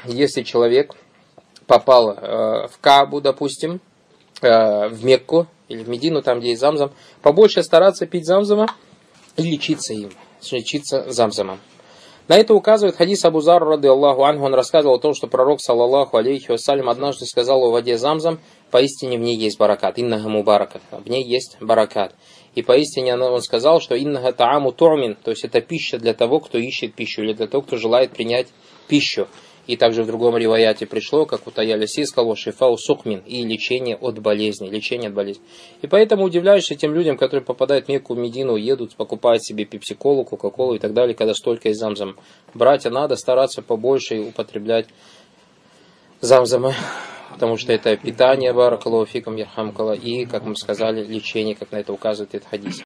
если человек попал в Каабу, допустим, в Мекку или в Медину, там, где есть Замзам, побольше стараться пить Замзама и лечиться им, лечиться Замзамом. На это указывает хадис Абу Зар, рады Аллаху анху. Он рассказывал о том, что пророк, саллаллаху алейхи вассалям, однажды сказал о воде Замзам: поистине в ней есть баракат, иннага мубаракат, в ней есть баракат. И поистине он сказал, что иннага тааму ту'мин, то есть это пища для того, кто ищет пищу, или для того, кто желает принять пищу. И также в другом риваяте пришло, как у Таяляси сказал, шифау сукмин, и лечение от болезни, лечение от болезни. И поэтому удивляешься тем людям, которые попадают в Мекку, в Медину, едут, покупают себе пепси-колу, кока-колу и так далее, когда столько из Замзама. Братья, надо стараться побольше употреблять Замзама, потому что это питание, баракаллаху фикум, ярхамкалла, и, как мы сказали, лечение, как на это указывает этот хадис.